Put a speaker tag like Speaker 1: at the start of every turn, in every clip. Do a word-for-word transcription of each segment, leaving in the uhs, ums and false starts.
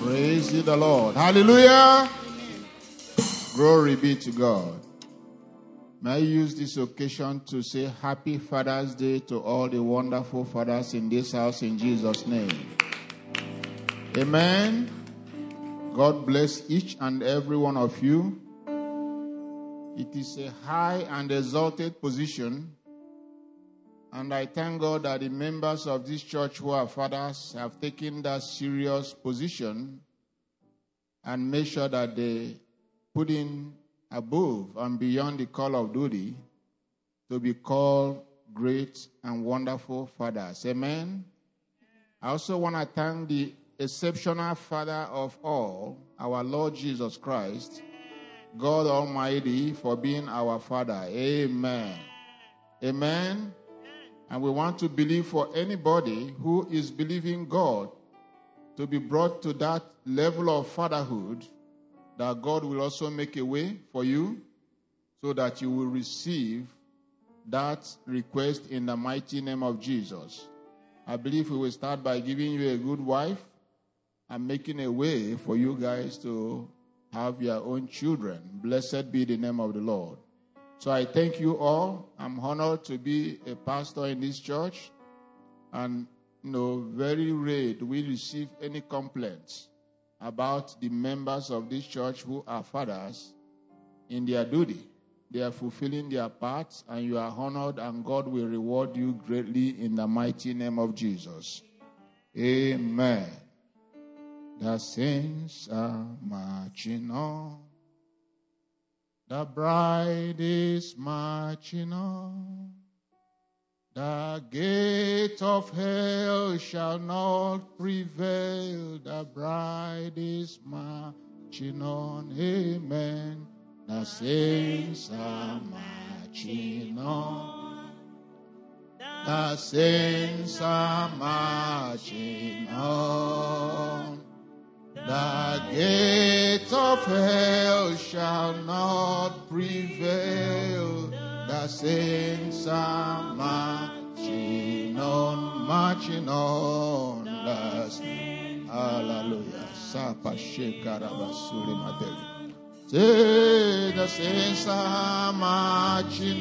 Speaker 1: Praise ye the Lord. Hallelujah. Amen. Glory be to God. May I use this occasion to say Happy Father's Day to all the wonderful fathers in this house in Jesus' name. Amen. God bless each and every one of you. It is a high and exalted position, and I thank God that the members of this church who are fathers have taken that serious position and made sure that they put in above and beyond the call of duty to be called great and wonderful fathers. Amen. I also want to thank the exceptional Father of all, our Lord Jesus Christ, God Almighty, for being our Father. Amen. Amen. And we want to believe for anybody who is believing God to be brought to that level of fatherhood, that God will also make a way for you so that you will receive that request in the mighty name of Jesus. I believe we will start by giving you a good wife and making a way for you guys to have your own children. Blessed be the name of the Lord. So I thank you all. I'm honored to be a pastor in this church. And, you know, very rare do we receive any complaints about the members of this church who are fathers in their duty. They are fulfilling their parts, and you are honored, and God will reward you greatly in the mighty name of Jesus. Amen. The saints are marching on. The bride is marching on. The gate of hell shall not prevail. The bride is marching on. Amen. The saints are marching on. The saints are marching on. The gate of hell shall not prevail. The saints are marching on, marching on. The saints. Hallelujah. Sapa shekarabasuri mateli. Say the saints are marching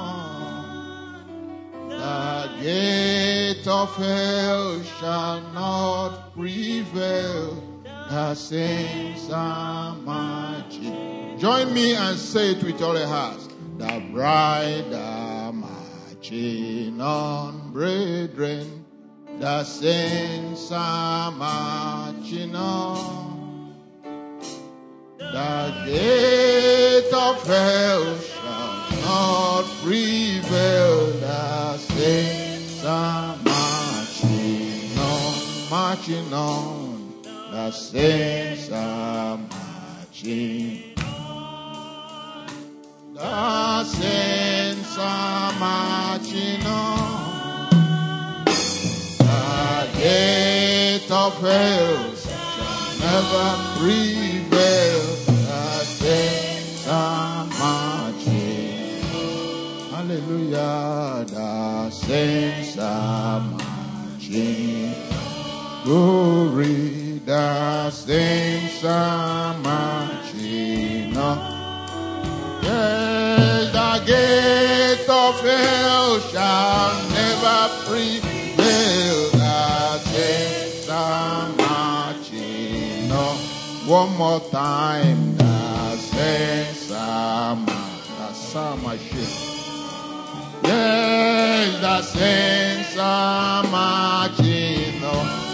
Speaker 1: on. The gate of hell shall not prevail. The saints are marching. Join me and say it with all your hearts. The bride are marching on, brethren. The saints are marching on. The gate of hell shall not prevail. The saints are marching on, marching on. The saints are marching on. The saints are marching on. The gate of hell shall never prevail. The saints are marching on. Hallelujah. The saints are marching on. Glory. The saints are marching on. Yes, the gate of hell shall never prevail. The saints are marching on. One more time. The saints are marching on. Yes, the saints are marching on.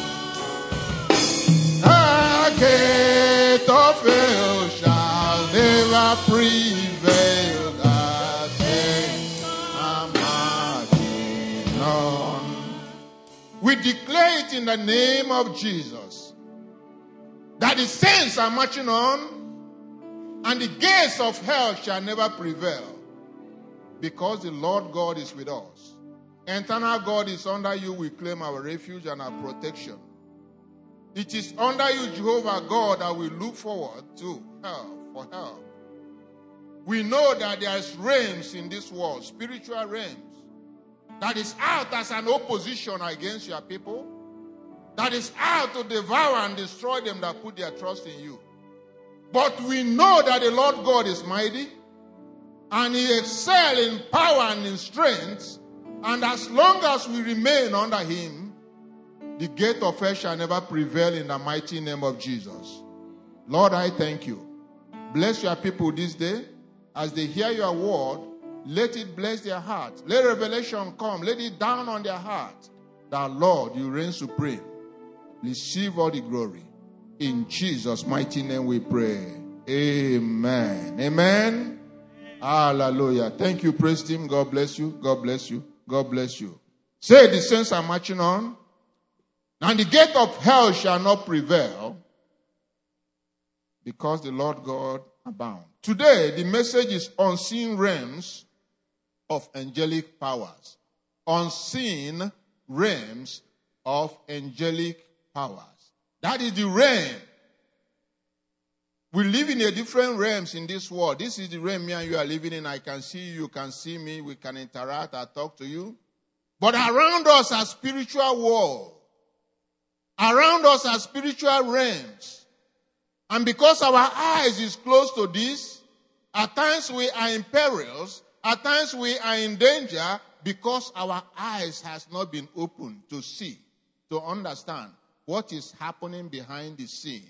Speaker 1: The gate of hell shall never prevail. The saints are marching on. We declare it in the name of Jesus that the saints are marching on, and the gates of hell shall never prevail, because the Lord God is with us. Eternal God is under you. We claim our refuge and our protection. It is under you, Jehovah God, that we look forward to help, for help. We know that there is realms in this world, spiritual realms, that is out as an opposition against your people, that is out to devour and destroy them that put their trust in you. But we know that the Lord God is mighty, and he excels in power and in strength, and as long as we remain under him, the gate of hell shall never prevail in the mighty name of Jesus. Lord, I thank you. Bless your people this day. As they hear your word, let it bless their heart. Let revelation come. Let it down on their heart. That, Lord, you reign supreme. Receive all the glory. In Jesus' mighty name we pray. Amen. Amen. Hallelujah. Thank you, praise team. God bless you. God bless you. God bless you. Say, the saints are marching on. And the gate of hell shall not prevail, because the Lord God abound. Today, the message is unseen realms of angelic powers. Unseen realms of angelic powers. That is the realm. We live in a different realms in this world. This is the realm me and you are living in. I can see you, you can see me, we can interact, I talk to you. But around us are spiritual world. Around us are spiritual realms. And because our eyes is close to this, at times we are in perils, at times we are in danger, because our eyes has not been opened to see, to understand what is happening behind the scene.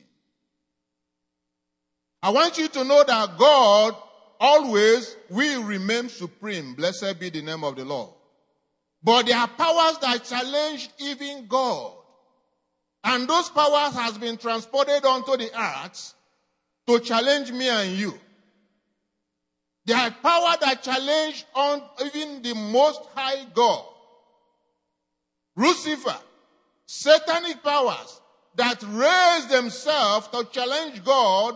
Speaker 1: I want you to know that God always will remain supreme. Blessed be the name of the Lord. But there are powers that challenge even God. And those powers has been transported onto the earth to challenge me and you. There are power that challenge on even the most high God. Lucifer, satanic powers that raise themselves to challenge God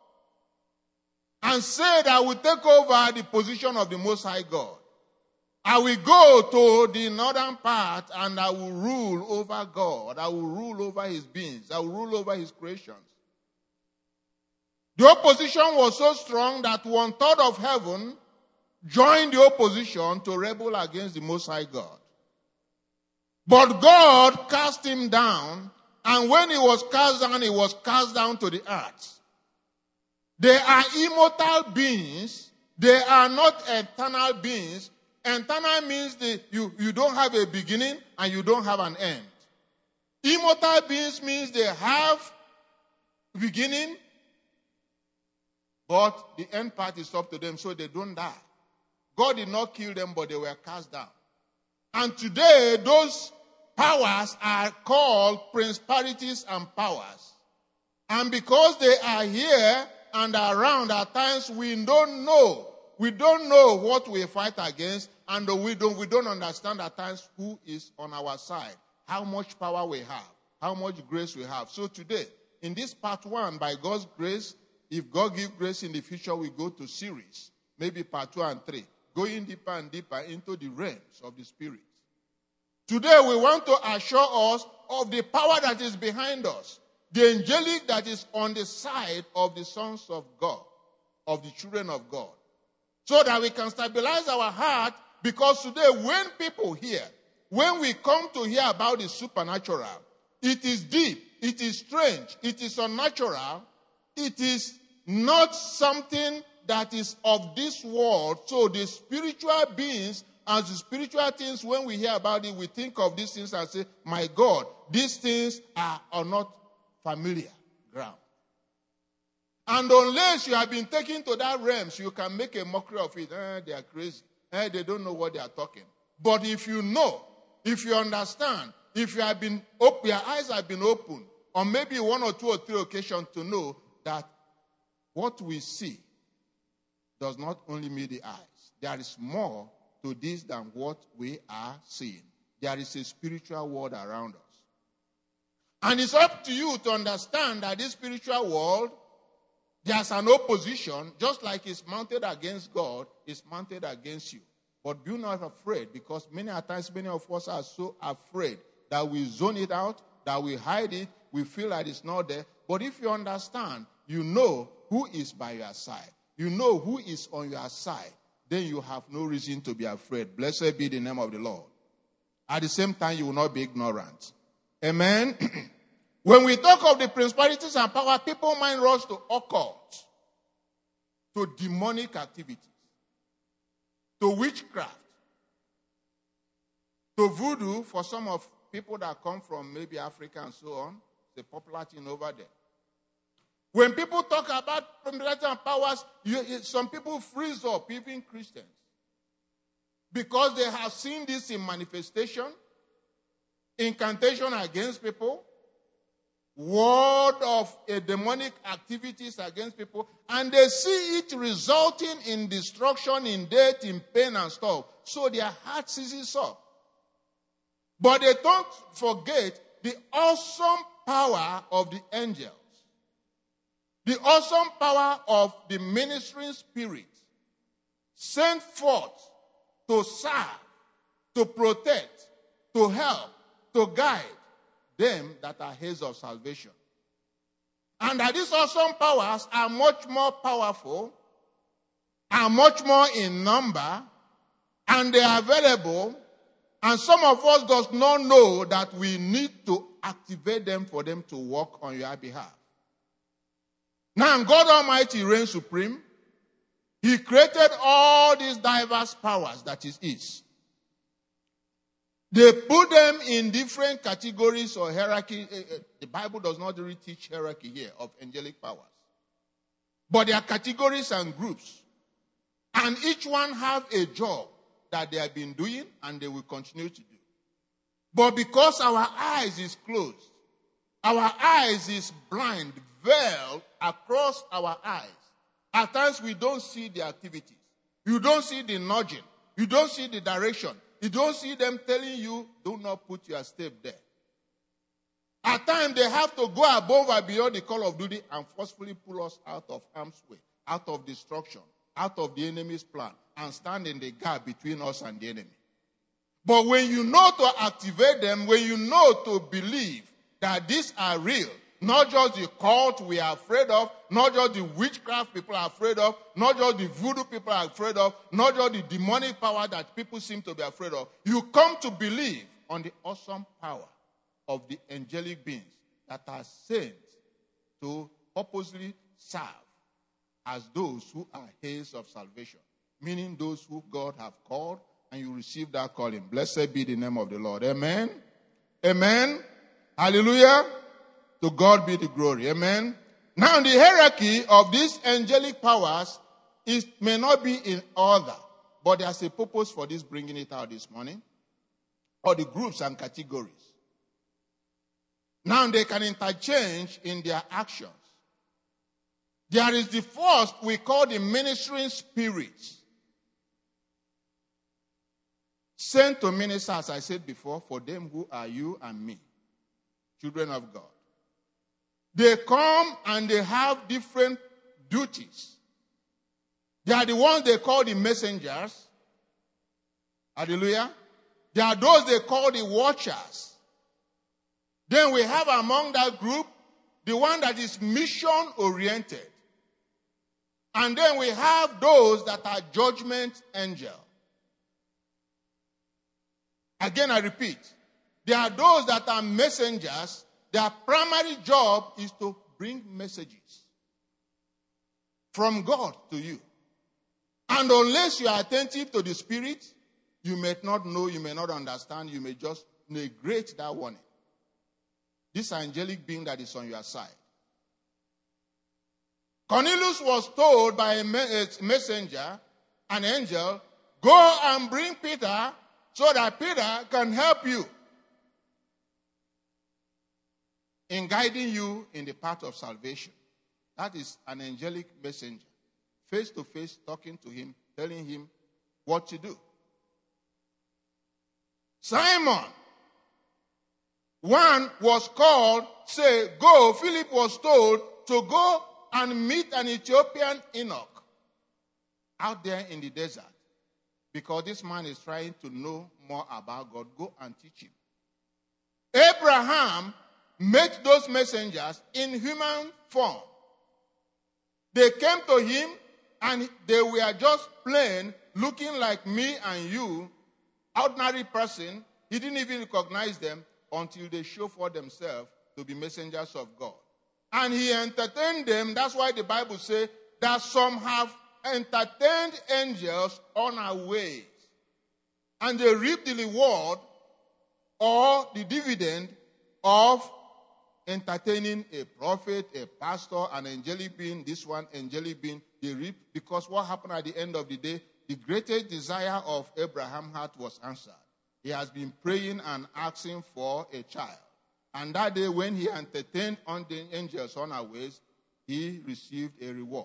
Speaker 1: and say that I will take over the position of the Most High God. I will go to the northern part and I will rule over God. I will rule over his beings. I will rule over his creations. The opposition was so strong that one third of heaven joined the opposition to rebel against the Most High God. But God cast him down, and when he was cast down, he was cast down to the earth. They are immortal beings. They are not eternal beings. Eternal means the, you, you don't have a beginning and you don't have an end. Immortal beings means they have beginning, but the end part is up to them, so they don't die. God did not kill them, but they were cast down. And today, those powers are called principalities and powers. And because they are here and around, at times we don't know. We don't know what we fight against, and we don't, we don't understand at times who is on our side, how much power we have, how much grace we have. So today, in this part one, by God's grace, if God gives grace in the future, we go to series, maybe part two and three, going deeper and deeper into the realms of the Spirit. Today, we want to assure us of the power that is behind us, the angelic that is on the side of the sons of God, of the children of God, so that we can stabilize our heart, because today, when people hear, when we come to hear about the supernatural, it is deep, it is strange, it is unnatural, it is not something that is of this world. So the spiritual beings and the spiritual things, when we hear about it, we think of these things and say, my God, these things are, are not familiar ground. And unless you have been taken to that realms, you can make a mockery of it. Eh, they are crazy. Eh, they don't know what they are talking. But if you know, if you understand, if you have been op- your eyes have been opened, or maybe one or two or three occasions to know that what we see does not only meet the eyes. There is more to this than what we are seeing. There is a spiritual world around us. And it's up to you to understand that this spiritual world, there's an opposition, just like it's mounted against God, it's mounted against you. But be not afraid, because many times, many of us are so afraid that we zone it out, that we hide it, we feel that it's not there. But if you understand, you know who is by your side. You know who is on your side. Then you have no reason to be afraid. Blessed be the name of the Lord. At the same time, you will not be ignorant. Amen. When we talk of the principalities and power, people mind rush to occult, to demonic activities, to witchcraft, to voodoo for some of people that come from maybe Africa and so on. It's a popular thing over there. When people talk about principalities and powers, you, some people freeze up, even Christians, because they have seen this in manifestation, incantation against people, word of a demonic activities against people, and they see it resulting in destruction, in death, in pain and stuff. So their heart seizes up. But they don't forget the awesome power of the angels, the awesome power of the ministering spirit sent forth to serve, to protect, to help, to guide them that are heirs of salvation. And that these awesome powers are much more powerful, are much more in number, and they are available. And some of us does not know that we need to activate them for them to work on your behalf. Now, God Almighty reigns supreme. He created all these diverse powers that is His. They put them in different categories or hierarchy. The Bible does not really teach hierarchy here of angelic powers. But there are categories and groups. And each one have a job that they have been doing and they will continue to do. But because our eyes is closed, our eyes is blind, veiled across our eyes, at times we don't see the activities. You don't see the nudging. You don't see the direction. You don't see them telling you, do not put your step there. At times they have to go above and beyond the call of duty and forcefully pull us out of harm's way, out of destruction, out of the enemy's plan, and stand in the gap between us and the enemy. But when you know to activate them, when you know to believe that these are real, not just the cult we are afraid of, not just the witchcraft people are afraid of, not just the voodoo people are afraid of, not just the demonic power that people seem to be afraid of. You come to believe on the awesome power of the angelic beings that are sent to purposely serve as those who are heirs of salvation, meaning those who God have called, and you receive that calling. Blessed be the name of the Lord. Amen. Amen. Hallelujah. To God be the glory. Amen. Now, the hierarchy of these angelic powers is, may not be in order, but there's a purpose for this, bringing it out this morning, or the groups and categories. Now, they can interchange in their actions. There is the first we call the ministering spirits, sent to minister, as I said before, for them who are you and me, children of God. They come and they have different duties. They are the ones they call the messengers. Hallelujah. There are those they call the watchers. Then we have among that group the one that is mission-oriented. And then we have those that are judgment angel. Again, I repeat. There are those that are messengers. Their primary job is to bring messages from God to you. And unless you are attentive to the Spirit, you may not know, you may not understand, you may just neglect that warning. This angelic being that is on your side. Cornelius was told by a messenger, an angel, go and bring Peter so that Peter can help you in guiding you in the path of salvation. That is an angelic messenger. Face to face, talking to him, telling him what to do. Simon, one was called, say, go. Philip was told to go and meet an Ethiopian eunuch out there in the desert. Because this man is trying to know more about God. Go and teach him. Abraham met those messengers in human form. They came to him and they were just plain, looking like me and you, ordinary person. He didn't even recognize them. until they show for themselves to be messengers of God. And he entertained them. That's why the Bible says that some have entertained angels unawares. And they reap the reward or the dividend of entertaining a prophet, a pastor, an angelic being, this one angelic being. They reap, because what happened at the end of the day, the greatest desire of Abraham's heart was answered. He has been praying and asking for a child. And that day when he entertained on the angels unawares, he received a reward.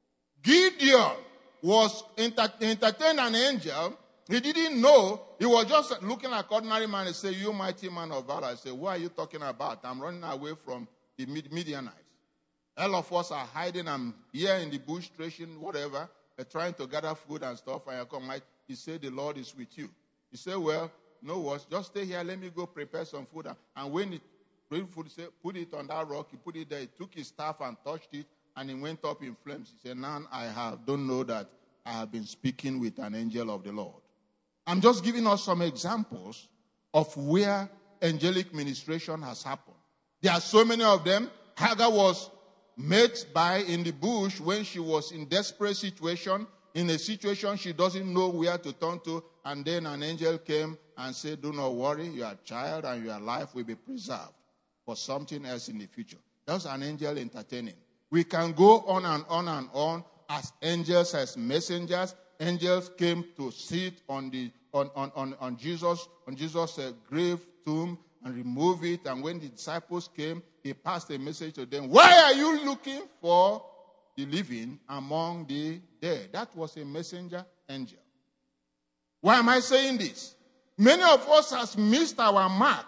Speaker 1: Gideon was enter- entertained an angel. He didn't know. He was just looking like ordinary man and say, "You mighty man of valor." I said, "What are you talking about? I'm running away from the Midianites. All of us are hiding. I'm here in the bush, threshing, whatever. They're trying to gather food and stuff. And I come, he said, the Lord is with you." He said, "Well, no worries. Just stay here. Let me go prepare some food." And when he prepared food, he said, "Put it on that rock." He put it there. He took his staff and touched it, and it went up in flames. He said, "Now I have don't know that I have been speaking with an angel of the Lord." I'm just giving us some examples of where angelic ministration has happened. There are so many of them. Hagar was met by in the bush when she was in desperate situation, in a situation she doesn't know where to turn to, and then an angel came and said, "Do not worry, your child and your life will be preserved for something else in the future." That's an angel entertaining. We can go on and on and on as angels, as messengers. Angels came to sit on the on on on, on Jesus on Jesus' uh, grave tomb and remove it. And when the disciples came, he passed a message to them. "Why are you looking for the living among the dead?" That was a messenger angel. Why am I saying this? Many of us has missed our mark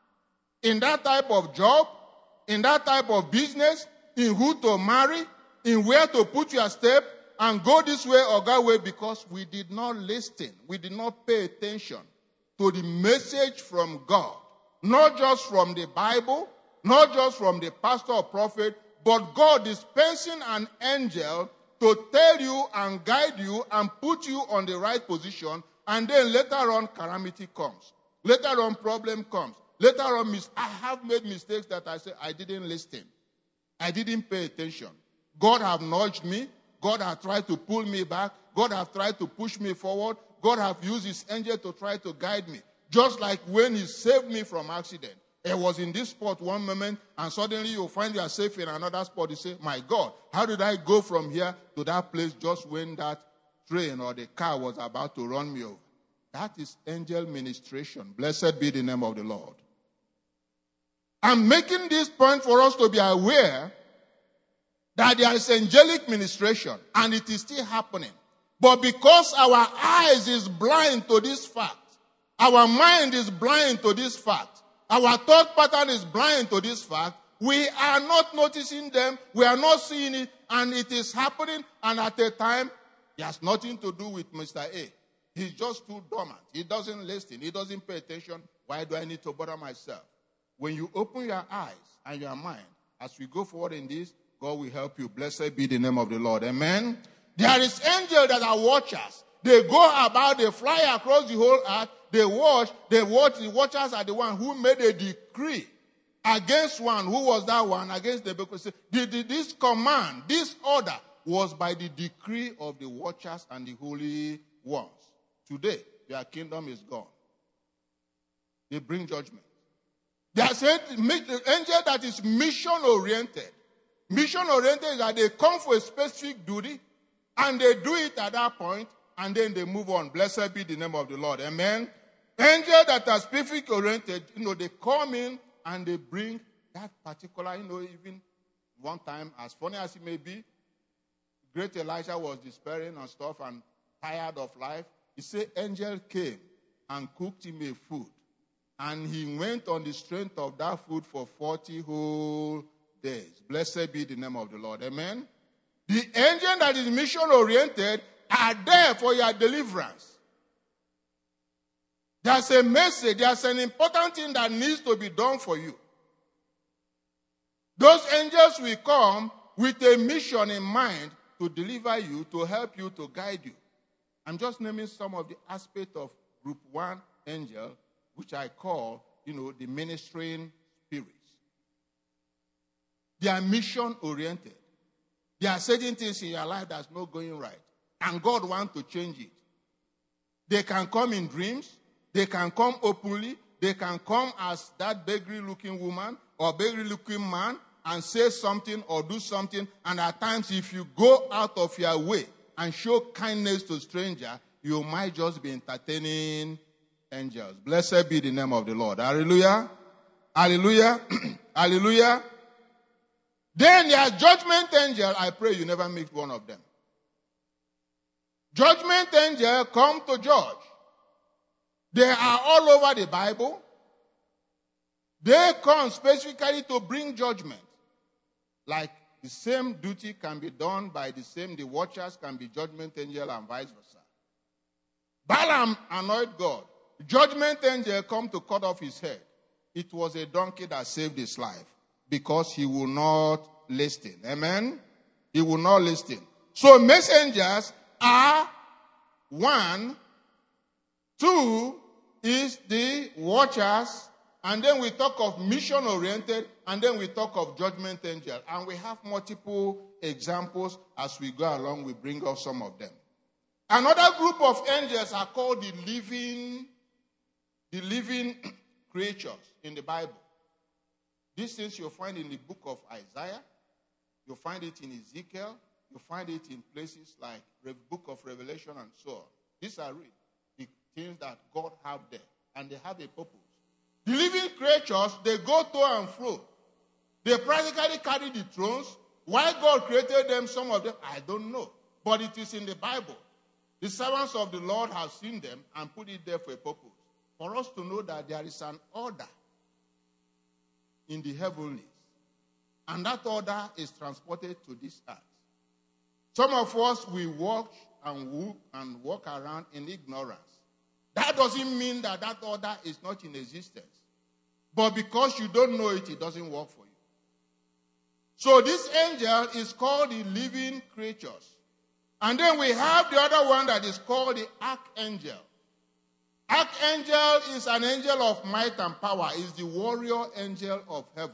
Speaker 1: in that type of job, in that type of business, in who to marry, in where to put your step, and go this way or that way, because we did not listen. We did not pay attention to the message from God. Not just from the Bible, not just from the pastor or prophet, but God dispensing an angel to tell you and guide you and put you on the right position, and then later on calamity comes. Later on problem comes. Later on, mis- I have made mistakes that I say I didn't listen. I didn't pay attention. God have nudged me. God have tried to pull me back. God have tried to push me forward. God have used his angel to try to guide me. Just like when he saved me from accident. I was in this spot one moment, and suddenly you find yourself in another spot. You say, "My God, how did I go from here to that place just when that train or the car was about to run me over?" That is angel ministration. Blessed be the name of the Lord. I'm making this point for us to be aware that there is angelic ministration, and it is still happening. But because our eyes is blind to this fact, our mind is blind to this fact, our thought pattern is blind to this fact, we are not noticing them, we are not seeing it, and it is happening, and at a time, it has nothing to do with Mister A. He's just too dormant. He doesn't listen. He doesn't pay attention. Why do I need to bother myself? When you open your eyes and your mind, as we go forward in this, God will help you. Blessed be the name of the Lord. Amen. There is angels that are watchers. They go about, they fly across the whole earth. They watch. They watch. The watchers are the one who made a decree against one. Who was that one? Against the because the, the, this command, this order was by the decree of the watchers and the holy ones. Today, their kingdom is gone. They bring judgment. There's an angel that is mission-oriented. Mission-oriented is that they come for a specific duty, and they do it at that point, and then they move on. Blessed be the name of the Lord. Amen. Angels that are specific-oriented, you know, they come in and they bring that particular, you know, even one time, as funny as it may be, great Elijah was despairing and stuff and tired of life. He said, angel came and cooked him a food. And he went on the strength of that food for forty whole days. Blessed be the name of the Lord. Amen. The angel that is mission-oriented are there for your deliverance. There's a message, there's an important thing that needs to be done for you. Those angels will come with a mission in mind to deliver you, to help you, to guide you. I'm just naming some of the aspects of group one angel, which I call you know, the ministering spirits. They are mission-oriented. There are certain things in your life that's not going right. And God wants to change it. They can come in dreams. They can come openly. They can come as that beggar-looking woman or beggar-looking man and say something or do something. And at times, if you go out of your way and show kindness to strangers, you might just be entertaining angels. Blessed be the name of the Lord. Hallelujah. Hallelujah. Hallelujah. Then there are judgment angel. I pray you never meet one of them. Judgment angel come to judge. They are all over the Bible. They come specifically to bring judgment. Like the same duty can be done by the same, the watchers can be judgment angel and vice versa. Balaam annoyed God. Judgment angel come to cut off his head. It was a donkey that saved his life because he will not listen. Amen? He will not listen. So messengers are one. Two is the watchers. And then we talk of mission-oriented. And then we talk of judgment angel. And we have multiple examples. As we go along, we bring up some of them. Another group of angels are called the living, the living creatures in the Bible. These things you'll find in the book of Isaiah. You'll find it in Ezekiel. You'll find it in places like the book of Revelation and so on. These are real, the things that God have there. And they have a purpose. The living creatures, they go to and fro. They practically carry the thrones. Why God created them, some of them, I don't know. But it is in the Bible. The servants of the Lord have seen them and put it there for a purpose. For us to know that there is an order in the heavenlies. And that order is transported to this earth. Some of us, we walk and walk and walk around in ignorance. That doesn't mean that that order is not in existence. But because you don't know it, it doesn't work for you. So this angel is called the living creatures. And then we have the other one that is called the archangel. Archangel is an angel of might and power. Is the warrior angel of heaven.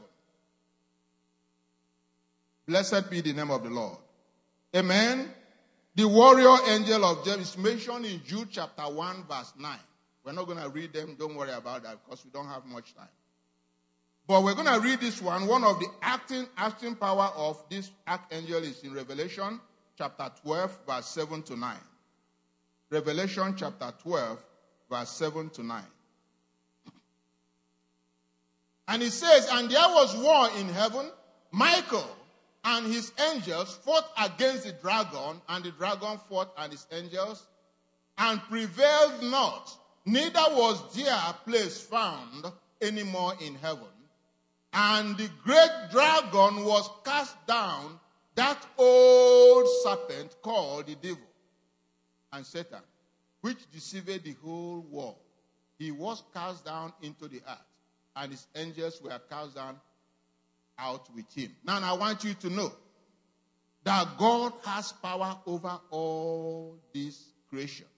Speaker 1: Blessed be the name of the Lord. Amen. The warrior angel of James is mentioned in Jude chapter one verse nine. We're not going to read them. Don't worry about that because we don't have much time. But we're going to read this one. One of the acting, acting power of this archangel is in Revelation chapter twelve verse seven to nine. Revelation chapter twelve verse seven to nine. And it says, and there was war in heaven. Michael and his angels fought against the dragon, and the dragon fought and his angels, and prevailed not. Neither was there a place found anymore in heaven. And the great dragon was cast down, that old serpent called the devil and Satan, which deceived the whole world. He was cast down into the earth, and his angels were cast down out with him. Now, I want you to know that God has power over all this creation.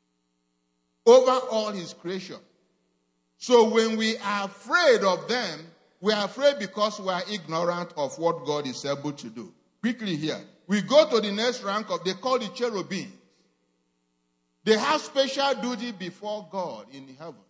Speaker 1: Over all his creation. So when we are afraid of them, we are afraid because we are ignorant of what God is able to do. Quickly here. We go to the next rank of, they call the cherubim. They have special duty before God in the heavens.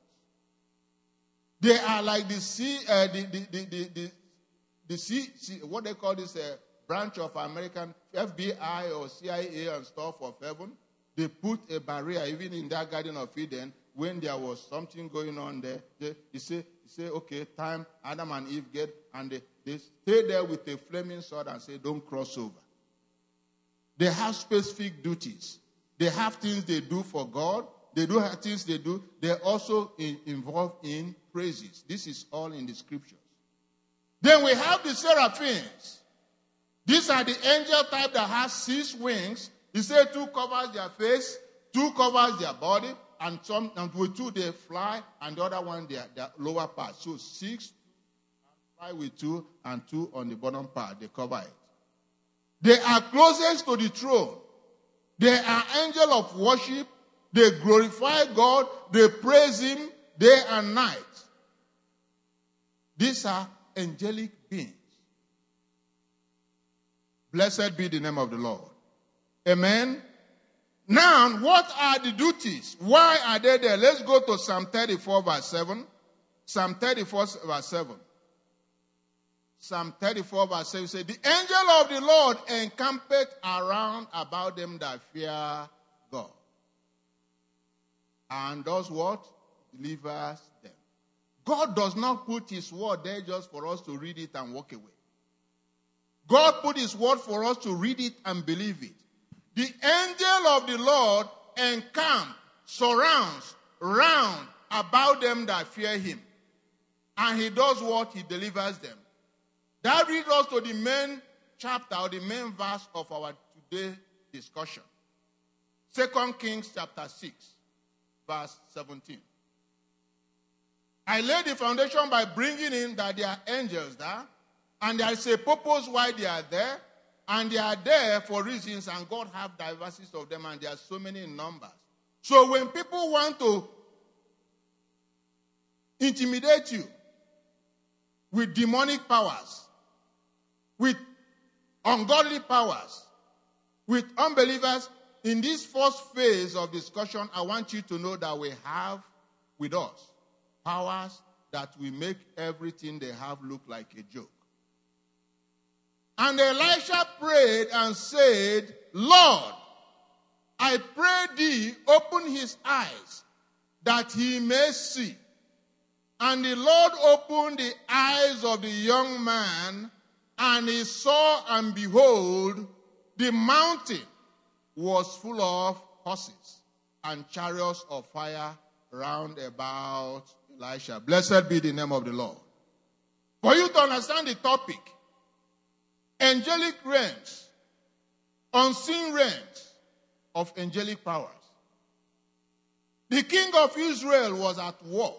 Speaker 1: They are like the sea, uh, the, the, the, the, the, the sea, sea, what they call this uh, branch of American F B I or C I A and stuff of heaven. They put a barrier, even in that Garden of Eden, when there was something going on there. They, they say, they say, okay, time, Adam and Eve get, and they, they stay there with a flaming sword and say, don't cross over. They have specific duties. They have things they do for God. They do have things they do. They're also in, involved in praises. This is all in the scriptures. Then we have the seraphims. These are the angel type that has six wings. He said two covers their face, two covers their body, and some and with two they fly, and the other one their, their lower part. So six, fly with two, and two on the bottom part. They cover it. They are closest to the throne. They are angels of worship. They glorify God. They praise him day and night. These are angelic beings. Blessed be the name of the Lord. Amen. Now, what are the duties? Why are they there? Let's go to Psalm thirty-four, verse seven. Psalm thirty-four, verse seven. Psalm thirty-four, verse seven says, the angel of the Lord encampeth around about them that fear God. And does what? Delivers them. God does not put his word there just for us to read it and walk away. God put his word for us to read it and believe it. The angel of the Lord encamps, surrounds, round about them that fear him. And he does what? He delivers them. That brings us to the main chapter or the main verse of our today discussion. Second Kings chapter six, verse seventeen. I laid the foundation by bringing in that there are angels there, and there is a purpose why they are there, and they are there for reasons, and God have diversities of them, and there are so many in numbers. So when people want to intimidate you with demonic powers, with ungodly powers, with unbelievers, in this first phase of discussion, I want you to know that we have with us powers that will make everything they have look like a joke. And Elisha prayed and said, Lord, I pray thee, open his eyes, that he may see. And the Lord opened the eyes of the young man, and he saw, and behold, the mountain was full of horses and chariots of fire round about Elisha. Blessed be the name of the Lord. For you to understand the topic, angelic realms, unseen realms of angelic powers. The king of Israel was at war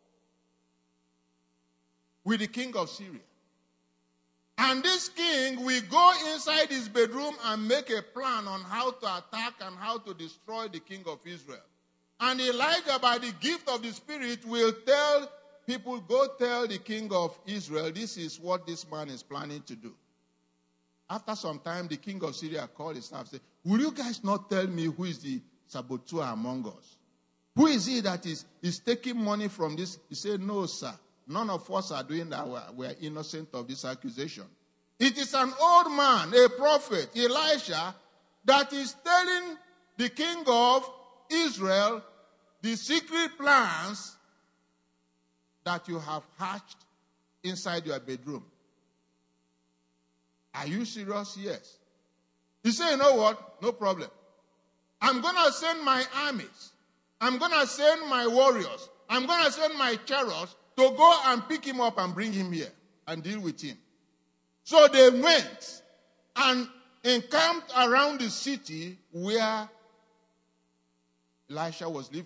Speaker 1: with the king of Syria. And this king will go inside his bedroom and make a plan on how to attack and how to destroy the king of Israel. And Elijah, by the gift of the Spirit, will tell people, go tell the king of Israel, this is what this man is planning to do. After some time, the king of Syria called his staff and said, will you guys not tell me who is the saboteur among us? Who is he that is, is taking money from this? He said, no, sir. None of us are doing that. We are innocent of this accusation. It is an old man, a prophet, Elisha, that is telling the king of Israel the secret plans that you have hatched inside your bedroom. Are you serious? Yes. He said, you know what? No problem. I'm going to send my armies. I'm going to send my warriors. I'm going to send my chariots to go and pick him up and bring him here and deal with him. So they went and encamped around the city where Elisha was living.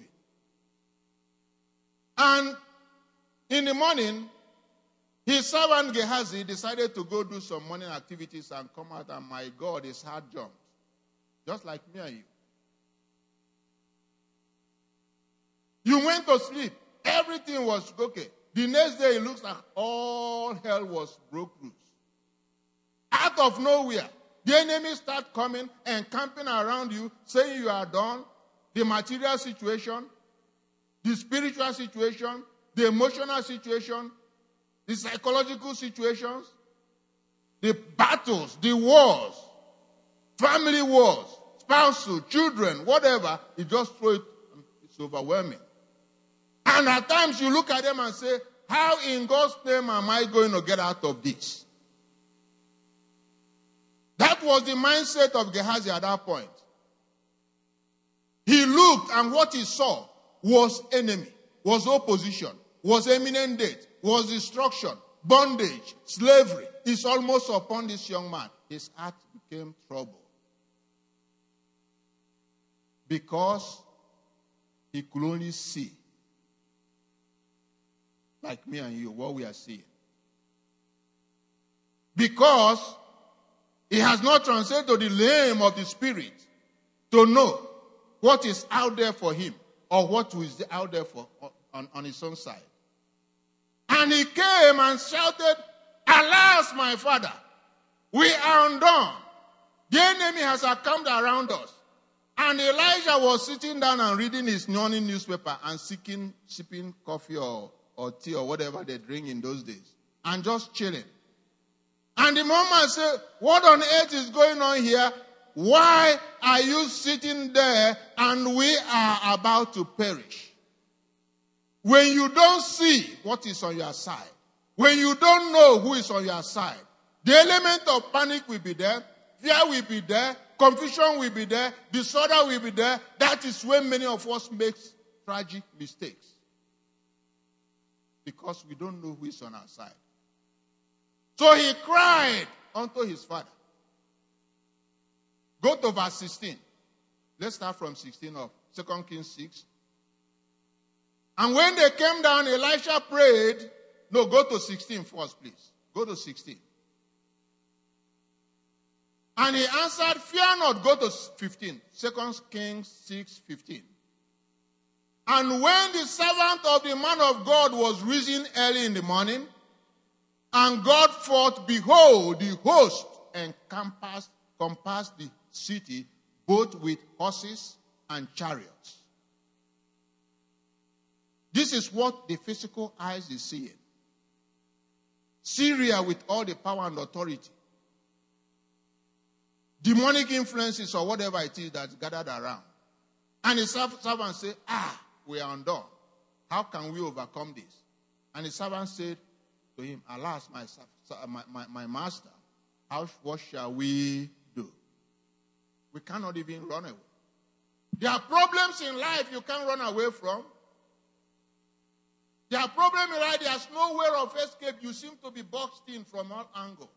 Speaker 1: And in the morning, his servant Gehazi decided to go do some morning activities and come out, and my God, his heart jumped. Just like me and you. You went to sleep. Everything was okay. The next day, it looks like all hell was broke loose. Out of nowhere, the enemy start coming and camping around you, saying you are done. The material situation, the spiritual situation, the emotional situation, the psychological situations, the battles, the wars, family wars, spousal, children, whatever, you just throw it, it's overwhelming. And at times you look at them and say, how in God's name am I going to get out of this? That was the mindset of Gehazi at that point. He looked, and what he saw was enemy, was opposition, was imminent death, was destruction, bondage, slavery. It's almost upon this young man. His heart became troubled. Because he could only see, like me and you, what we are seeing. Because he has not translated to the realm of the Spirit to know what is out there for him or what is out there for on, on his own side. And he came and shouted, "Alas, my father, we are undone. The enemy has encamped around us." And Elijah was sitting down and reading his morning newspaper and seeking, sipping coffee or, or tea or whatever they drink in those days. And just chilling. And the man said, "What on earth is going on here? Why are you sitting there and we are about to perish?" When you don't see what is on your side, when you don't know who is on your side, the element of panic will be there, fear will be there, confusion will be there, disorder will be there. That is when many of us make tragic mistakes. Because we don't know who is on our side. So he cried unto his father. Go to verse sixteen. Let's start from sixteen of Second Kings six. And when they came down, Elisha prayed. No, go to sixteen first, please. Go to sixteen. And he answered, "Fear not." Go to fifteen. Second Kings six, fifteen. And when the servant of the man of God was risen early in the morning, and God forth, behold, the host encompassed compassed the city, both with horses and chariots. This is what the physical eyes is seeing. Syria with all the power and authority. Demonic influences or whatever it is that's gathered around. And his servant said, "Ah, we are undone. How can we overcome this?" And his servant said to him, "Alas, my, my, my, my master, how, what shall we do? We cannot even run away." There are problems in life you can't run away from. There are problems in life, there's nowhere of escape. You seem to be boxed in from all angles.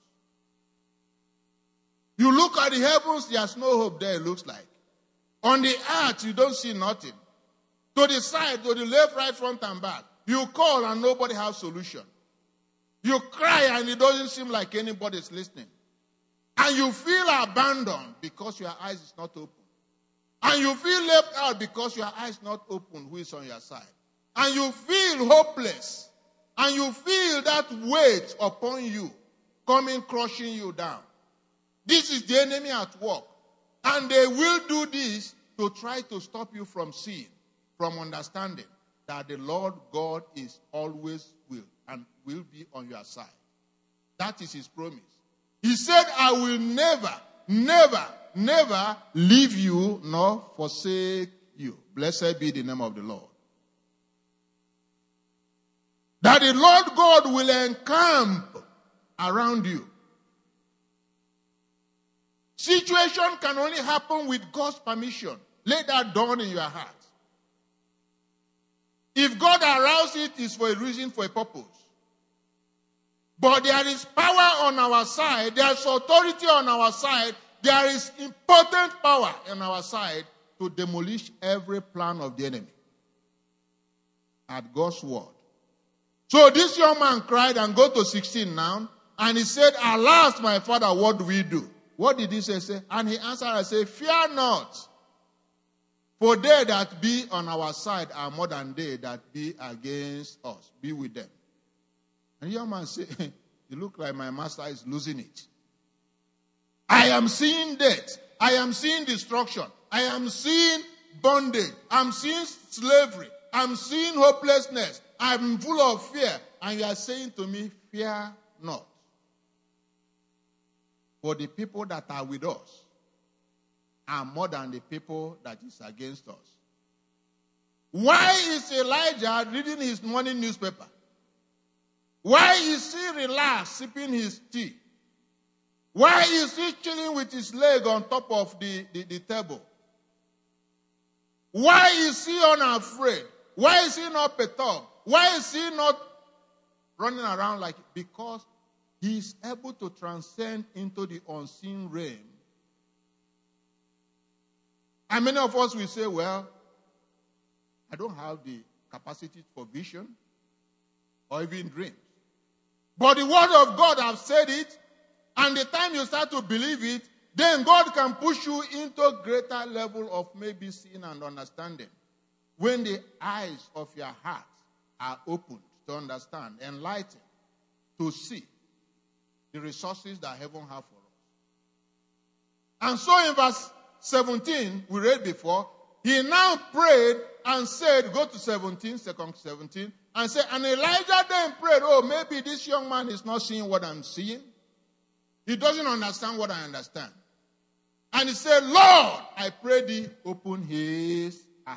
Speaker 1: You look at the heavens, there's no hope there, it looks like. On the earth, you don't see nothing. To the side, to the left, right, front, and back. You call and nobody has solution. You cry and it doesn't seem like anybody's listening. And you feel abandoned because your eyes is not open. And you feel left out because your eyes not open, who is on your side. And you feel hopeless. And you feel that weight upon you coming, crushing you down. This is the enemy at work. And they will do this to try to stop you from seeing, from understanding that the Lord God is always will and will be on your side. That is his promise. He said, "I will never, never, never leave you nor forsake you." Blessed be the name of the Lord. That the Lord God will encamp around you. Situation can only happen with God's permission. Let that dawn in your heart. If God arouses it, it's for a reason, for a purpose. But there is power on our side. There is authority on our side. There is important power on our side to demolish every plan of the enemy. At God's word. So this young man cried, and go to sixteen now. And he said, "Alas, my father, what do we do?" What did he say? say? And he answered and said, "Fear not. For they that be on our side are more than they that be against us. Be with them." And the young man said, "You look like my master is losing it. I am seeing death. I am seeing destruction. I am seeing bondage. I'm seeing slavery. I'm seeing hopelessness. I'm full of fear. And you are saying to me, fear not. For the people that are with us are more than the people that is against us." Why is Elijah reading his morning newspaper? Why is he relaxed, sipping his tea? Why is he chilling with his leg on top of the, the, the table? Why is he unafraid? Why is he not perturbed? Why is he not running around like... Because he is able to transcend into the unseen realm. And many of us will say, "Well, I don't have the capacity for vision or even dreams." But the word of God has said it, and the time you start to believe it, then God can push you into a greater level of maybe seeing and understanding. When the eyes of your heart are opened to understand, enlightened, to see the resources that heaven has for us. And so in verse seventeen, we read before, he now prayed and said, go to seventeen, second seventeen, and said, and Elijah then prayed, oh, maybe this young man is not seeing what I'm seeing. He doesn't understand what I understand. And he said, Lord, I pray thee, open his eyes.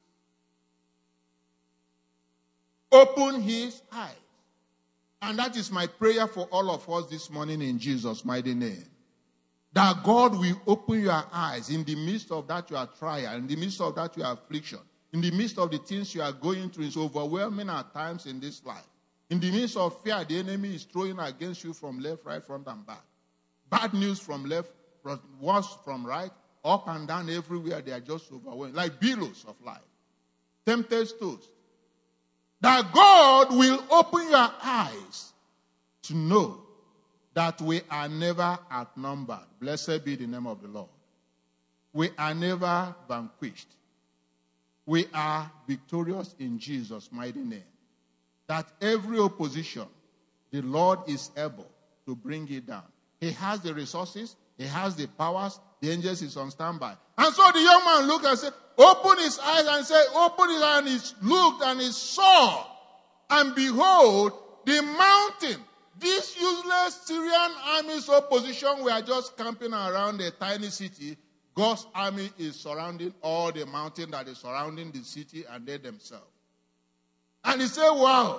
Speaker 1: Open his eyes. And that is my prayer for all of us this morning in Jesus' mighty name. That God will open your eyes in the midst of that your trial, in the midst of that your affliction, in the midst of the things you are going through. It's overwhelming at times in this life. In the midst of fear, the enemy is throwing against you from left, right, front, and back. Bad news from left, worse from right, up and down everywhere. They are just overwhelmed, like billows of life. Tempest toast. That God will open your eyes to know that we are never outnumbered. Blessed be the name of the Lord. We are never vanquished. We are victorious in Jesus' mighty name. That every opposition, the Lord is able to bring it down. He has the resources. He has the powers. The angels is on standby. And so the young man looked and said, open his eyes and said, open his eyes, and he looked and he saw. And behold, the mountain, this useless Syrian army's opposition were just camping around a tiny city. God's army is surrounding all the mountain that is surrounding the city and they themselves. And he said, wow.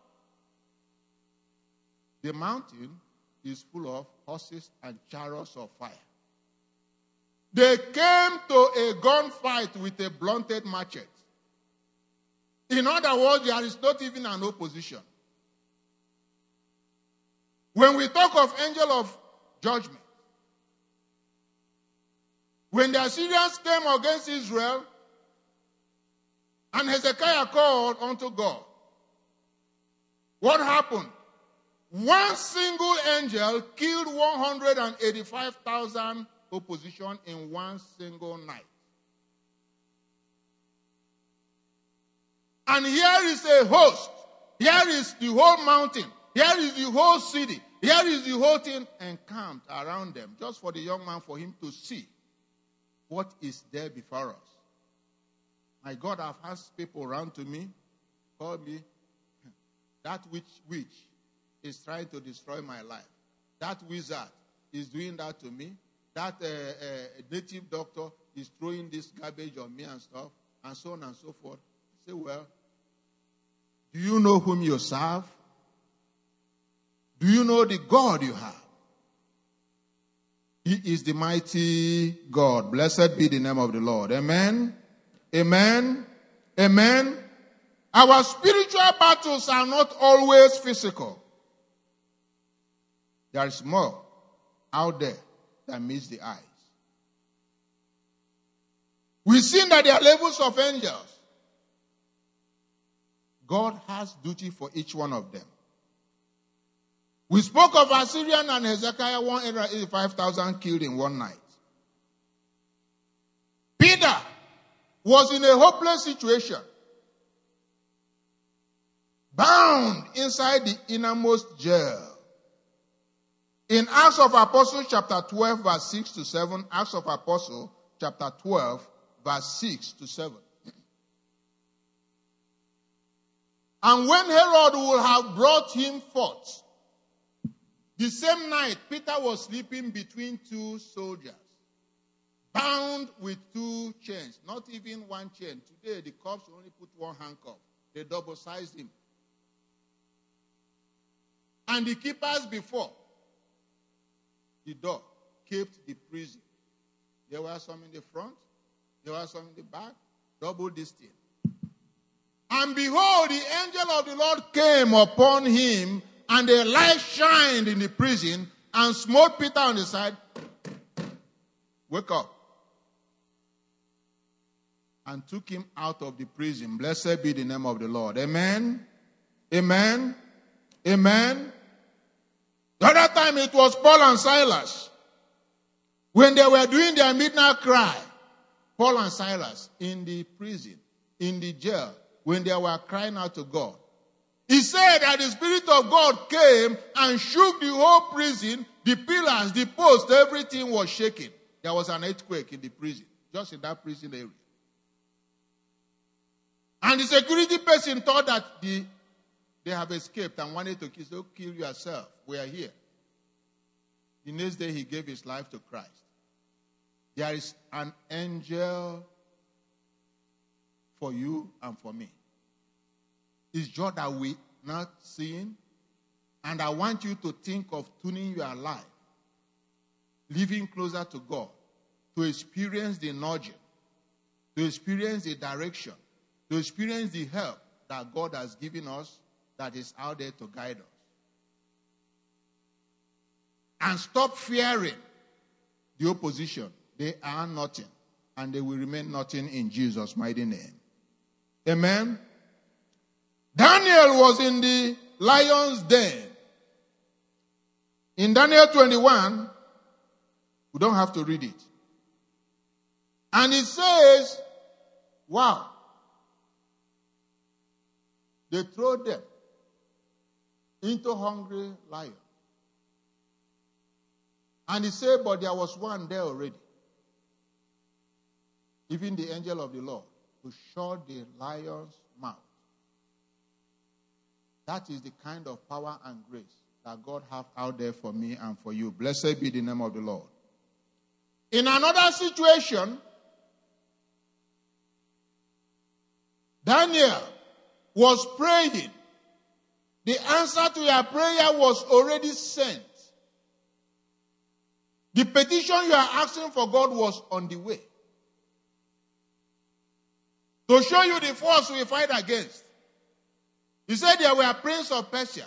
Speaker 1: The mountain is full of horses and chariots of fire. They came to a gunfight with a blunted machete. In other words, there is not even an opposition. When we talk of angel of judgment, when the Assyrians came against Israel, and Hezekiah called unto God, what happened? One single angel killed one hundred eighty-five thousand opposition in one single night. And here is a host. Here is the whole mountain. Here is the whole city. Here is the whole thing encamped around them, just for the young man, for him to see what is there before us. My God, I've asked people around to me, call me, that witch, witch is trying to destroy my life. That wizard is doing that to me. That uh, uh, native doctor is throwing this garbage on me and stuff, and so on and so forth. I say, well, do you know whom you serve? Do you know the God you have? He is the mighty God. Blessed be the name of the Lord. Amen. Amen. Amen. Our spiritual battles are not always physical. There is more out there that meets the eyes. We've seen that there are levels of angels. God has duty for each one of them. We spoke of Assyrian and Hezekiah, one hundred eighty-five thousand killed in one night. Peter was in a hopeless situation, bound inside the innermost jail. In Acts of Apostles chapter twelve, verse six to seven, Acts of Apostles chapter twelve, verse six to seven. And when Herod would have brought him forth, the same night Peter was sleeping between two soldiers, bound with two chains, not even one chain. Today the cops only put one handcuff. They double-sized him. And the keepers before the door kept the prison. There were some in the front, there were some in the back, double this thing. And behold, the angel of the Lord came upon him, and a light shined in the prison, and smote Peter on the side. Wake up. And took him out of the prison. Blessed be the name of the Lord. Amen. Amen. Amen. The other time it was Paul and Silas. When they were doing their midnight cry, Paul and Silas in the prison, in the jail, when they were crying out to God, He said that the Spirit of God came and shook the whole prison, the pillars, the posts, everything was shaking. There was an earthquake in the prison, just in that prison area. And the security person thought that the, they have escaped and wanted to kill. So kill yourself. We are here. The next day he gave his life to Christ. There is an angel for you and for me. It's just that we not seeing. And I want you to think of tuning your life, living closer to God, to experience the nudging, to experience the direction, to experience the help that God has given us that is out there to guide us. And stop fearing the opposition. They are nothing, and they will remain nothing in Jesus' mighty name. Amen? Daniel was in the lion's den. In Daniel twenty-one, we don't have to read it. And it says, wow, they throw them into hungry lion. And he said, but there was one there already. Even the angel of the Lord, to shut the lion's mouth. That is the kind of power and grace that God have out there for me and for you. Blessed be the name of the Lord. In another situation, Daniel was praying. The answer to your prayer was already sent. The petition you are asking for God was on the way. To show you the force we fight against. He said there were prince of Persia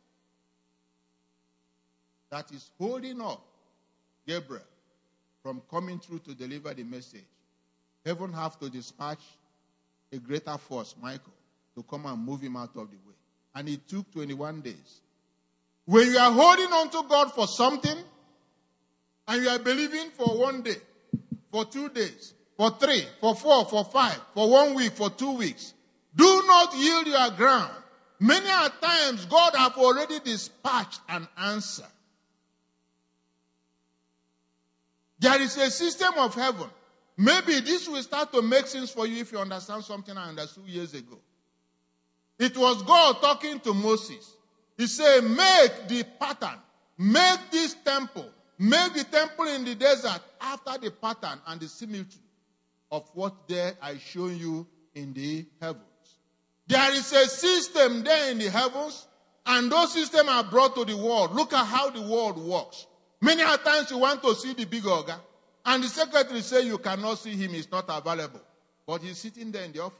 Speaker 1: that is holding up Gabriel from coming through to deliver the message. Heaven have to dispatch a greater force, Michael, to come and move him out of the way. And it took twenty-one days. When you are holding on to God for something, and you are believing for one day, for two days, for three, for four, for five, for one week, for two weeks, do not yield your ground. Many a times, God have already dispatched an answer. There is a system of heaven. Maybe this will start to make sense for you if you understand something I understood years ago. It was God talking to Moses. He said, make the pattern. Make this temple. Make the temple in the desert after the pattern and the similitude of what there I show you in the heavens. There is a system there in the heavens, and those systems are brought to the world. Look at how the world works. Many a times you want to see the big organ, and the secretary says you cannot see him, he's not available. But he's sitting there in the office.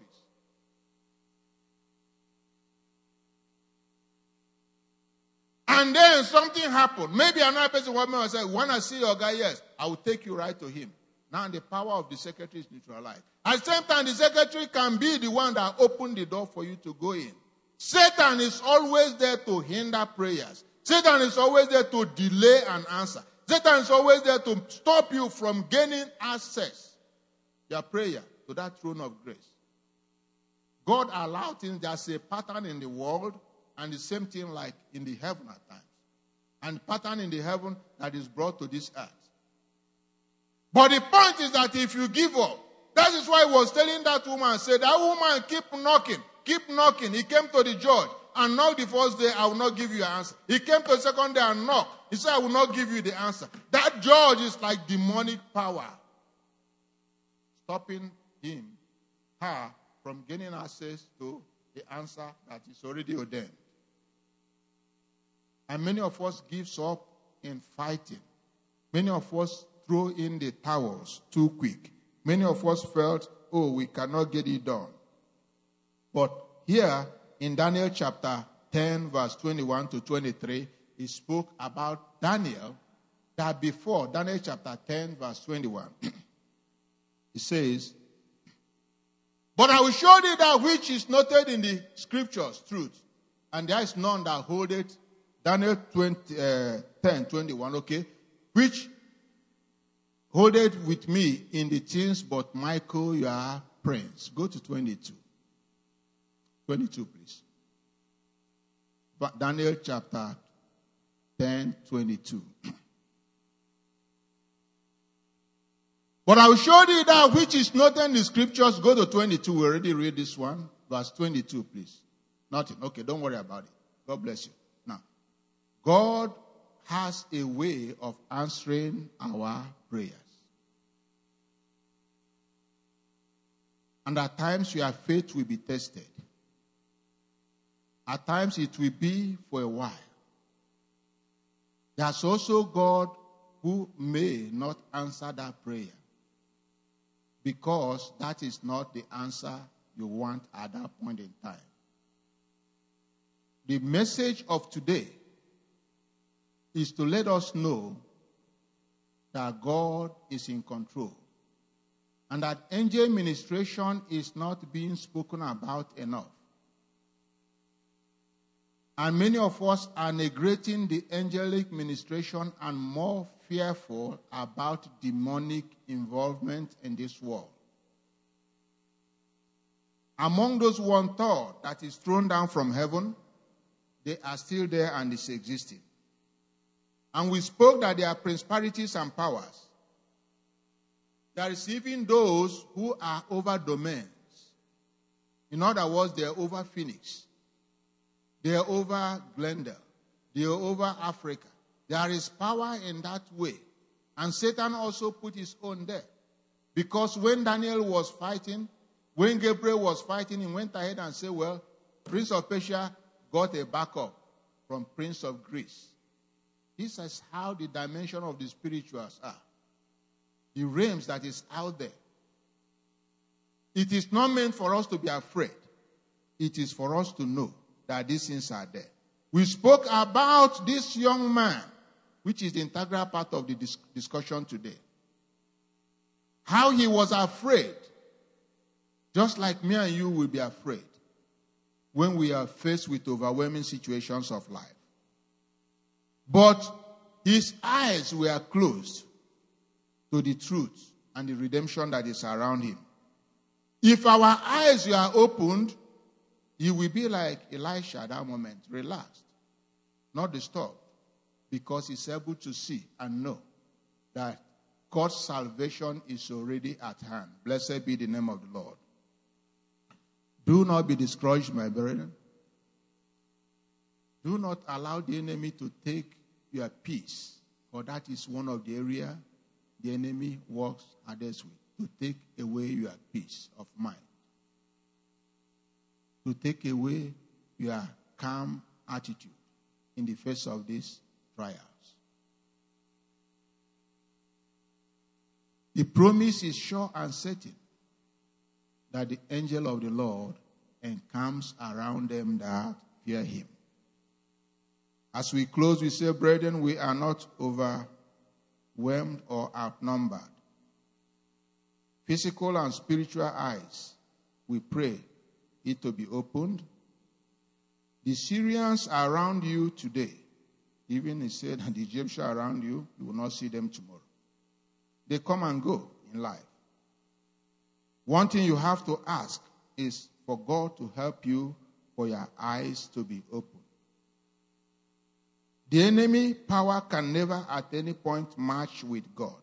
Speaker 1: And then something happened. Maybe another person will say, when I see your guy, yes, I will take you right to him. Now the power of the secretary is neutralized. At the same time, the secretary can be the one that opened the door for you to go in. Satan is always there to hinder prayers. Satan is always there to delay an answer. Satan is always there to stop you from gaining access, your prayer, to that throne of grace. God allowed things, there's a pattern in the world, and the same thing like in the heaven at times. And pattern in the heaven that is brought to this earth. But the point is that if you give up, that is why he was telling that woman, said, that woman keep knocking, keep knocking. He came to the judge and knocked the first day, I will not give you an answer. He came to the second day and knocked. He said, I will not give you the answer. That judge is like demonic power, stopping him, her, from gaining access to the answer that is already ordained. And many of us gives up in fighting. Many of us throw in the towels too quick. Many of us felt, oh, we cannot get it done. But here in Daniel chapter ten, verse twenty-one to twenty-three, he spoke about Daniel, that before Daniel chapter ten, verse twenty-one, he says, but I will show thee that which is noted in the scriptures, truth, and there is none that holdeth. Daniel twenty, uh, ten, twenty-one, okay, which holdeth with me in the things, but Michael, your prince. Go to twenty-two. twenty-two, please. Daniel chapter ten, twenty-two. But I will show you that which is noted in the scriptures. Go to twenty-two. We already read this one. Verse twenty-two, please. Nothing. Okay, don't worry about it. God bless you. Now, God has a way of answering our prayers. And at times your faith will be tested. At times it will be for a while. There's also God who may not answer that prayer, because that is not the answer you want at that point in time. The message of today is to let us know that God is in control and that angel ministration is not being spoken about enough. And many of us are neglecting the angelic ministration and more fearful about demonic involvement in this world. Among those one third that is thrown down from heaven, they are still there and is existing. And we spoke that there are principalities and powers. There is even those who are over domains. In other words, they are over Phoenix. They are over Glendale. They are over Africa. There is power in that way. And Satan also put his own there. Because when Daniel was fighting, when Gabriel was fighting, he went ahead and said, well, Prince of Persia got a backup from Prince of Greece. This is how the dimension of the spirituals are. The realms that is out there. It is not meant for us to be afraid. It is for us to know that these things are there. We spoke about this young man, which is the integral part of the dis- discussion today. How he was afraid, just like me and you will be afraid when we are faced with overwhelming situations of life. But his eyes were closed to the truth and the redemption that is around him. If our eyes were opened, he will be like Elisha at that moment, relaxed, not disturbed, because he's able to see and know that God's salvation is already at hand. Blessed be the name of the Lord. Do not be discouraged, my brethren. Do not allow the enemy to take your peace, for that is one of the areas the enemy works hardest with, to take away your peace of mind, to take away your calm attitude in the face of these trials. The promise is sure and certain that the angel of the Lord encamps around them that fear him. As we close, we say, brethren, we are not overwhelmed or outnumbered. Physical and spiritual eyes, we pray it to be opened. The Syrians around you today, even he said that the Egyptians around you, you will not see them tomorrow. They come and go in life. One thing you have to ask is for God to help you, for your eyes to be open. The enemy power can never at any point match with God.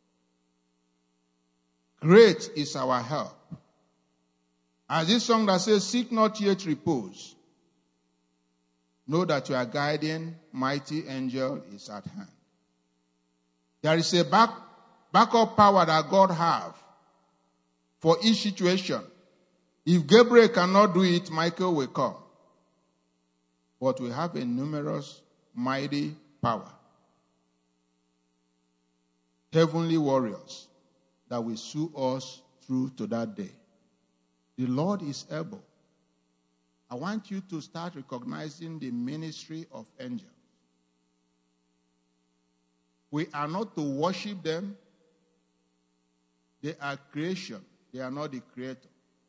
Speaker 1: Great is our help. As this song that says, seek not yet repose. Know that your guardian mighty angel is at hand. There is a back, backup power that God have for each situation. If Gabriel cannot do it, Michael will come. But we have a numerous, mighty power. Heavenly warriors that will see us through to that day. The Lord is able. I want you to start recognizing the ministry of angels. We are not to worship them. They are creation. They are not the creator.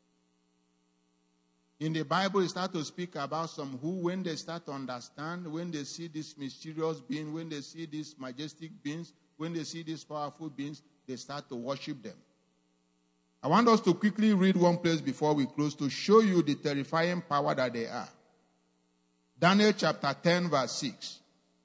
Speaker 1: In the Bible, it starts to speak about some who, when they start to understand, when they see this mysterious being, when they see these majestic beings, when they see these powerful beings, they start to worship them. I want us to quickly read one place before we close to show you the terrifying power that they are. Daniel chapter ten, verse six.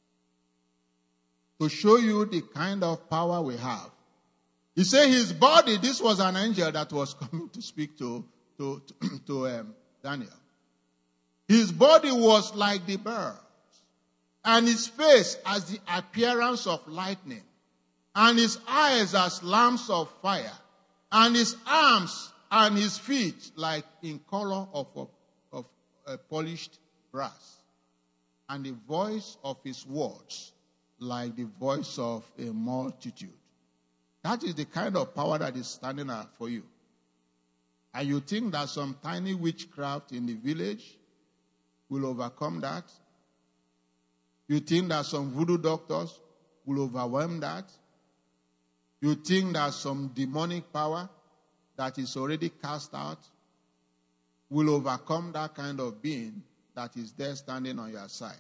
Speaker 1: To show you the kind of power we have. He said his body, this was an angel that was coming to speak to, to, to, to um, Daniel. His body was like the birds, and his face as the appearance of lightning, and his eyes as lamps of fire, and his arms and his feet like in color of, of, of uh, polished brass, and the voice of his words like the voice of a multitude. That is the kind of power that is standing out for you. And you think that some tiny witchcraft in the village will overcome that? You think that some voodoo doctors will overwhelm that? You think that some demonic power that is already cast out will overcome that kind of being that is there standing on your side?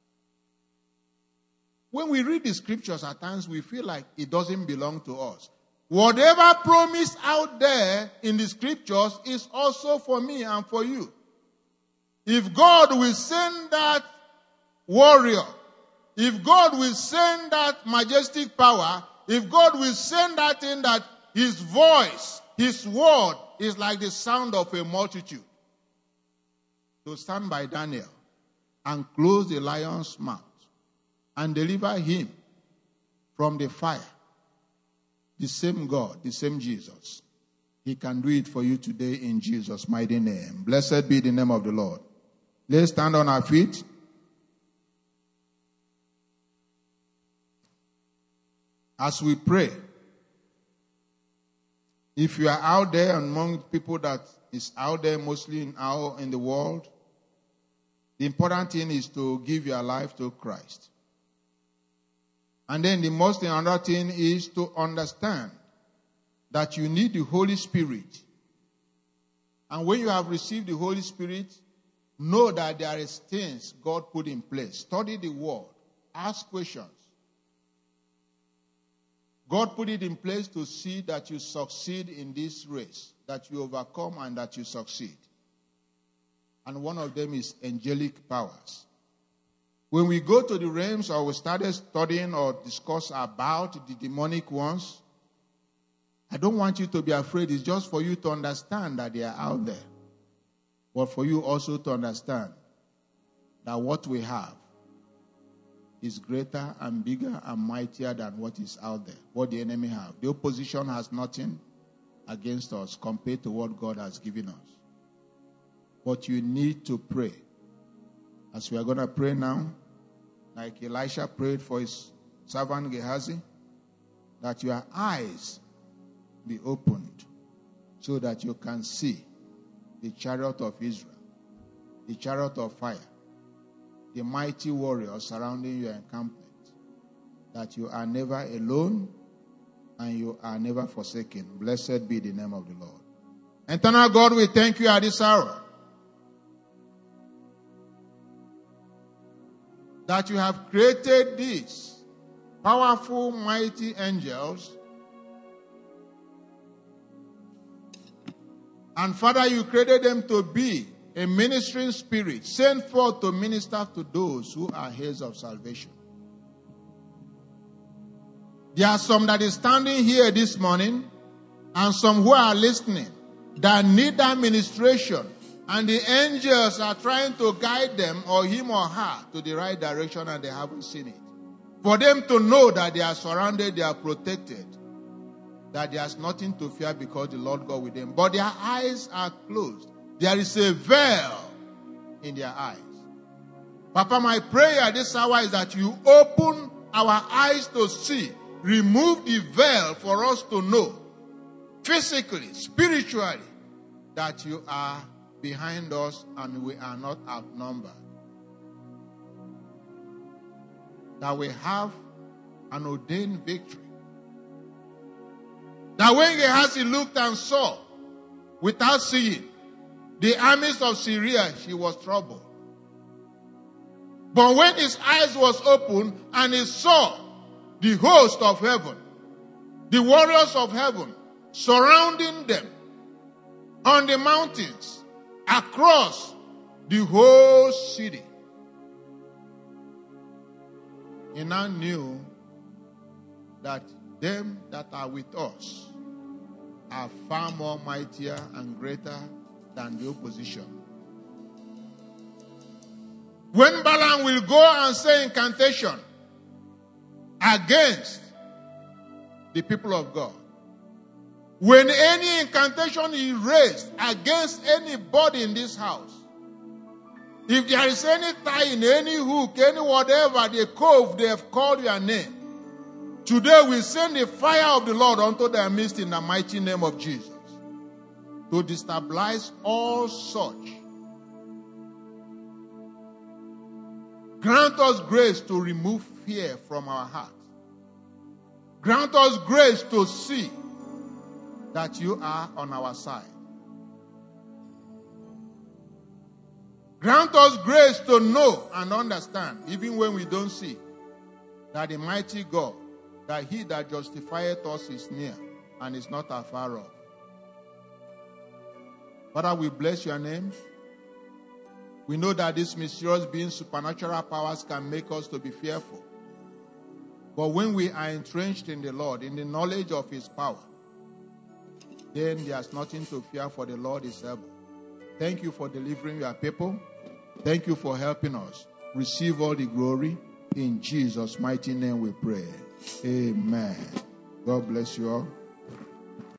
Speaker 1: When we read the scriptures, at times we feel like it doesn't belong to us. Whatever promise out there in the scriptures is also for me and for you. If God will send that warrior, if God will send that majestic power, if God will send that thing that his voice, his word is like the sound of a multitude, to stand by Daniel and close the lion's mouth and deliver him from the fire, the same God, the same Jesus, he can do it for you today in Jesus' mighty name. Blessed be the name of the Lord. Let's stand on our feet. As we pray, if you are out there among people that is out there mostly in, our, in the world, the important thing is to give your life to Christ. And then the most important thing is to understand that you need the Holy Spirit. And when you have received the Holy Spirit, know that there is things God put in place. Study the Word. Ask questions. God put it in place to see that you succeed in this race, that you overcome and that you succeed. And one of them is angelic powers. When we go to the realms or we started studying or discuss about the demonic ones, I don't want you to be afraid. It's just for you to understand that they are out there. But for you also to understand that what we have is greater and bigger and mightier than what is out there, what the enemy has. The opposition has nothing against us compared to what God has given us. But you need to pray. As we are going to pray now, like Elisha prayed for his servant Gehazi, that your eyes be opened so that you can see the chariot of Israel, the chariot of fire, the mighty warriors surrounding your encampment, that you are never alone and you are never forsaken. Blessed be the name of the Lord. Eternal God, we thank you at this hour that you have created these powerful, mighty angels. And Father, you created them to be a ministering spirit sent forth to minister to those who are heirs of salvation. There are some that is standing here this morning and some who are listening that need that ministration. And the angels are trying to guide them or him or her to the right direction and they haven't seen it. For them to know that they are surrounded, they are protected, that there's nothing to fear because the Lord God with them. But their eyes are closed. There is a veil in their eyes. Papa, my prayer this hour is that you open our eyes to see. Remove the veil for us to know physically, spiritually, that you are behind us and we are not outnumbered. That we have an ordained victory. That when Gehazi looked and saw, without seeing, the armies of Syria, he was troubled. But when his eyes was opened and he saw the host of heaven, the warriors of heaven, surrounding them on the mountains, across the whole city, he now knew that them that are with us are far more mightier and greater than the opposition. When Balaam will go and say incantation against the people of God, when any incantation is raised against anybody in this house, if there is any tie in any hook, any whatever, the cove, they have called your name, today we send the fire of the Lord unto their midst in the mighty name of Jesus to destabilize all such. Grant us grace to remove fear from our hearts. Grant us grace to see that you are on our side. Grant us grace to know and understand, even when we don't see, that the mighty God, that he that justifieth us is near and is not afar off. Father, we bless your name. We know that these mysterious beings, supernatural powers can make us to be fearful. But when we are entrenched in the Lord, in the knowledge of his power, then there's nothing to fear, for the Lord is able. Thank you for delivering your people. Thank you for helping us. Receive all the glory. In Jesus' mighty name we pray. Amen. God bless you all.